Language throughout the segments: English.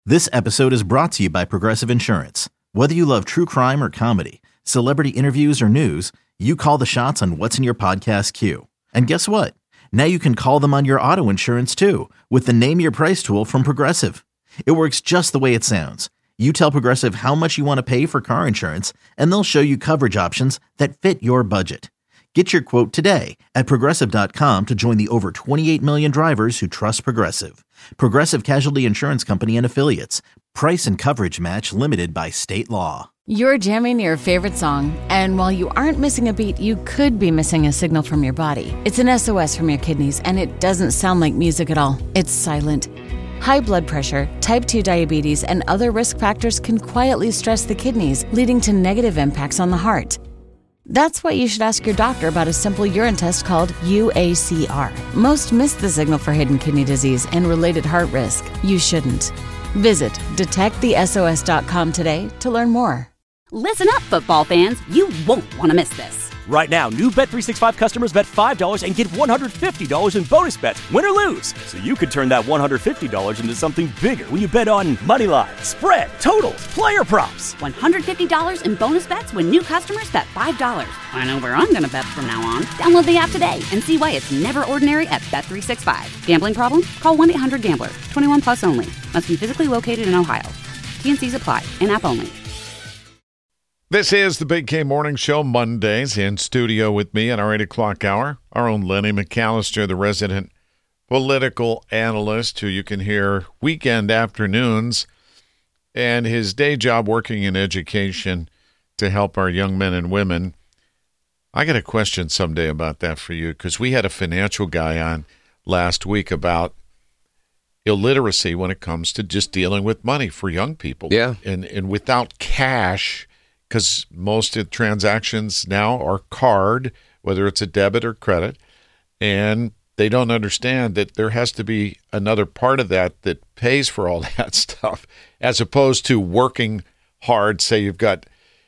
This episode is brought to you by Progressive Insurance. Whether you love true crime or comedy, celebrity interviews or news, you call the shots on what's in your podcast queue. And guess what? Now you can call them on your auto insurance too with the Name Your Price tool from Progressive. It works just the way it sounds. You tell Progressive how much you want to pay for car insurance, and they'll show you coverage options that fit your budget. Get your quote today at Progressive.com to join the over 28 million drivers who trust Progressive. Progressive Casualty Insurance Company and Affiliates. Price and coverage match limited by state law. You're jamming your favorite song, and while you aren't missing a beat, you could be missing a signal from your body. It's an SOS from your kidneys, and it doesn't sound like music at all. It's silent. High blood pressure, type 2 diabetes, and other risk factors can quietly stress the kidneys, leading to negative impacts on the heart. That's why you should ask your doctor about a simple urine test called UACR. Most miss the signal for hidden kidney disease and related heart risk. You shouldn't. Visit detectthesos.com today to learn more. Listen up, football fans. You won't want to miss this. Right now, new Bet365 customers bet $5 and get $150 in bonus bets, win or lose. So you could turn that $150 into something bigger when you bet on moneyline, spread, totals, player props. $150 in bonus bets when new customers bet $5. I know where I'm going to bet from now on. Download the app today and see why it's never ordinary at Bet365. Gambling problem? Call 1-800-GAMBLER. 21 plus only. Must be physically located in Ohio. T&Cs apply. In-app only. This is the Big K Morning Show, Mondays, in studio with me at our 8 o'clock hour. Our own Lenny McAllister, the resident political analyst who you can hear weekend afternoons, and his day job working in education to help our young men and women. I got a question someday about that for you, because we had a financial guy on last week about illiteracy when it comes to just dealing with money for young people. Yeah. And without cash, because most of the transactions now are card, whether it's a debit or credit, and they don't understand that there has to be another part of that that pays for all that stuff, as opposed to working hard. Say you've got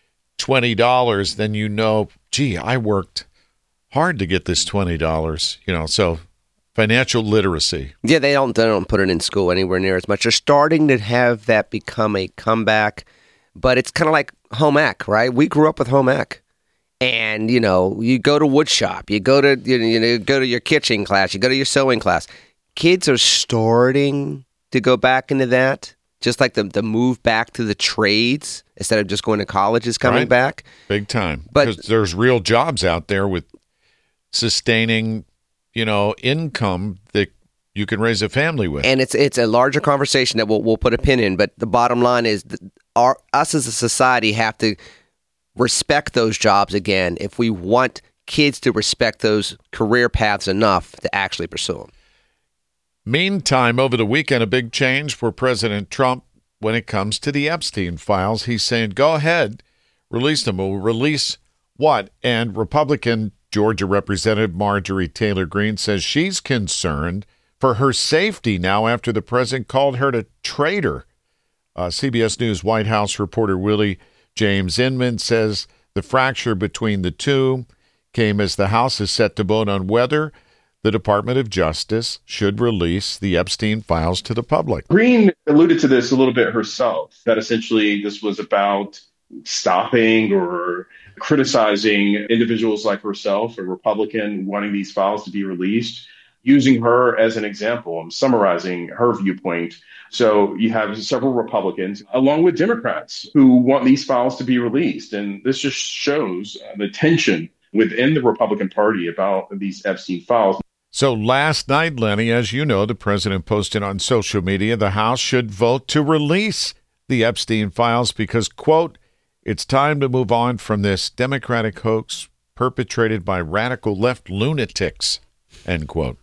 $20, then you know, gee, I worked hard to get this $20, so financial literacy. Yeah, they don't put it in school anywhere near as much. They're starting to have that become a comeback, but it's kind of like home ec, right? We grew up with home ec, and you go to wood shop, you go to go to your kitchen class, you go to your sewing class. Kids are starting to go back into that, just like the move back to the trades instead of just going to college is coming back big time. But because there's real jobs out there with sustaining, income that you can raise a family with, and it's a larger conversation that we'll put a pin in. But the bottom line is us as a society have to respect those jobs again if we want kids to respect those career paths enough to actually pursue them. Meantime, over the weekend, a big change for President Trump when it comes to the Epstein files. He's saying, go ahead, release them. We'll release what? And Republican Georgia Representative Marjorie Taylor Greene says she's concerned for her safety now after the president called her a traitor. CBS News White House reporter Willie James Inman says the fracture between the two came as the House is set to vote on whether the Department of Justice should release the Epstein files to the public. Greene alluded to this a little bit herself, that essentially this was about stopping or criticizing individuals like herself, a Republican, wanting these files to be released, using her as an example. I'm summarizing her viewpoint. So you have several Republicans, along with Democrats, who want these files to be released. And this just shows the tension within the Republican Party about these Epstein files. So last night, Lenny, as you know, the president posted on social media, the House should vote to release the Epstein files because, quote, it's time to move on from this Democratic hoax perpetrated by radical left lunatics, end quote.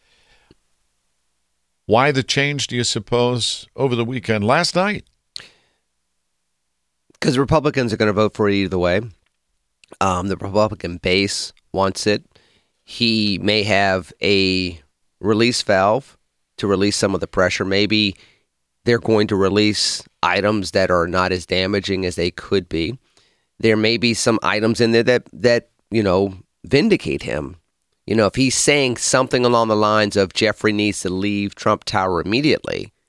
Why the change, do you suppose, over the weekend, last night? Because Republicans are going to vote for it either way. The Republican base wants it. He may have a release valve to release some of the pressure. Maybe they're going to release items that are not as damaging as they could be. There may be some items in there that vindicate him. If he's saying something along the lines of Jeffrey needs to leave Trump Tower immediately,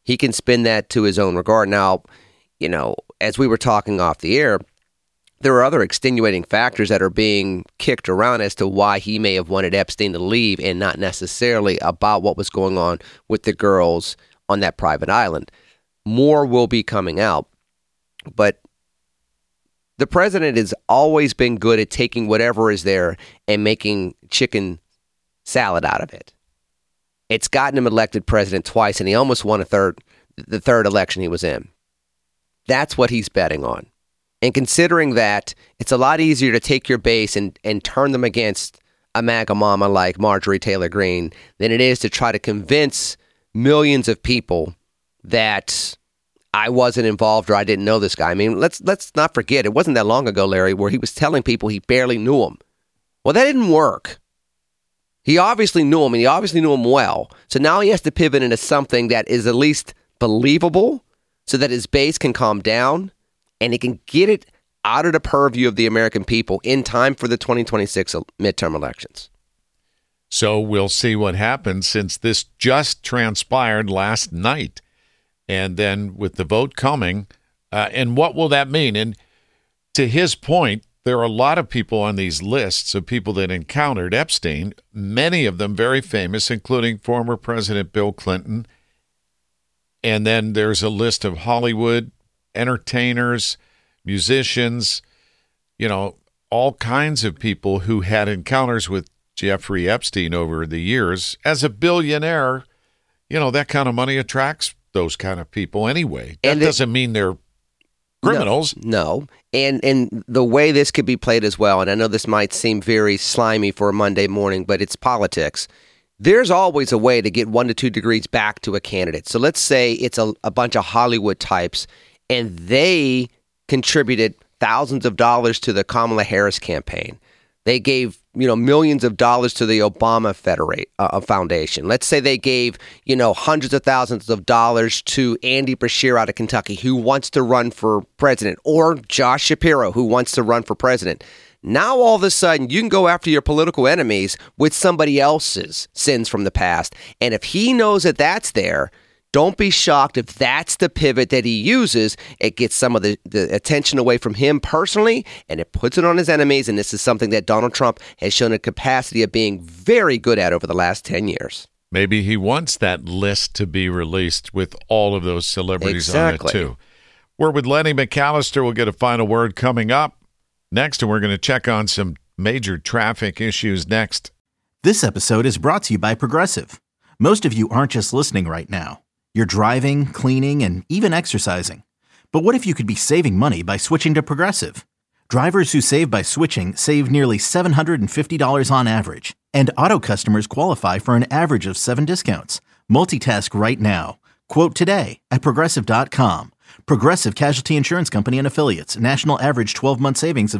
he can spin that to his own regard. Now, as we were talking off the air, there are other extenuating factors that are being kicked around as to why he may have wanted Epstein to leave, and not necessarily about what was going on with the girls on that private island. More will be coming out. But the president has always been good at taking whatever is there and making chicken salad out of it. It's gotten him elected president twice, and he almost won the third election he was in. That's what he's betting on. And considering that, it's a lot easier to take your base and turn them against a MAGA mama like Marjorie Taylor Greene than it is to try to convince millions of people that I wasn't involved or I didn't know this guy. I mean, let's not forget, it wasn't that long ago, Larry, where he was telling people he barely knew him. Well, that didn't work. He obviously knew him, and he obviously knew him well. So now he has to pivot into something that is at least believable so that his base can calm down and he can get it out of the purview of the American people in time for the 2026 midterm elections. So we'll see what happens, since this just transpired last night. And then with the vote coming, and what will that mean? And to his point, there are a lot of people on these lists of people that encountered Epstein, many of them very famous, including former President Bill Clinton. And then there's a list of Hollywood entertainers, musicians, all kinds of people who had encounters with Jeffrey Epstein over the years. As a billionaire, that kind of money attracts those kind of people anyway. That doesn't mean they're criminals. No. And the way this could be played as well, and I know this might seem very slimy for a Monday morning, but it's politics. There's always a way to get 1 to 2 degrees back to a candidate. So let's say it's a bunch of Hollywood types, and they contributed thousands of dollars to the Kamala Harris campaign. They gave, millions of dollars to the Obama Foundation. Let's say they gave, hundreds of thousands of dollars to Andy Beshear out of Kentucky, who wants to run for president, or Josh Shapiro, who wants to run for president. Now, all of a sudden, you can go after your political enemies with somebody else's sins from the past. And if he knows that that's there, don't be shocked if that's the pivot that he uses. It gets some of the attention away from him personally, and it puts it on his enemies. And this is something that Donald Trump has shown a capacity of being very good at over the last 10 years. Maybe he wants that list to be released with all of those celebrities on it, too. We're with Lenny McAllister. We'll get a final word coming up next, and we're going to check on some major traffic issues next. This episode is brought to you by Progressive. Most of you aren't just listening right now. You're driving, cleaning, and even exercising. But what if you could be saving money by switching to Progressive? Drivers who save by switching save nearly $750 on average. And auto customers qualify for an average of 7 discounts. Multitask right now. Quote today at Progressive.com. Progressive Casualty Insurance Company and Affiliates. National average 12-month savings of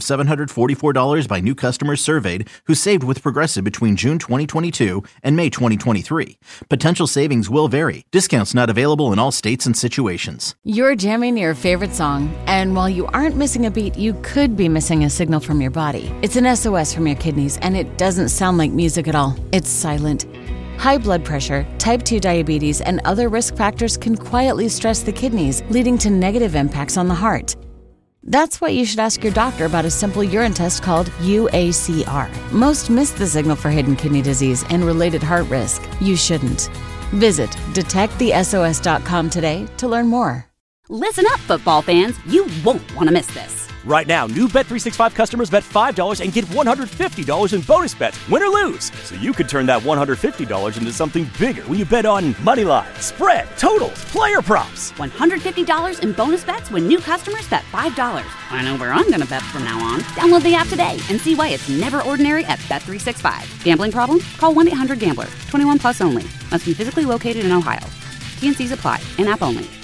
$744 by new customers surveyed who saved with Progressive between June 2022 and May 2023. Potential savings will vary. Discounts not available in all states and situations. You're jamming your favorite song, and while you aren't missing a beat, you could be missing a signal from your body. It's an SOS from your kidneys, and it doesn't sound like music at all. It's silent. High blood pressure, type 2 diabetes, and other risk factors can quietly stress the kidneys, leading to negative impacts on the heart. That's why you should ask your doctor about a simple urine test called UACR. Most miss the signal for hidden kidney disease and related heart risk. You shouldn't. Visit detectthesos.com today to learn more. Listen up, football fans. You won't want to miss this. Right now, new Bet365 customers bet $5 and get $150 in bonus bets, win or lose. So you could turn that $150 into something bigger when you bet on Moneyline, spread, totals, player props. $150 in bonus bets when new customers bet $5. I know where I'm going to bet from now on. Download the app today and see why it's never ordinary at Bet365. Gambling problem? Call 1-800-GAMBLER. 21 plus only. Must be physically located in Ohio. T&Cs apply. In-app only.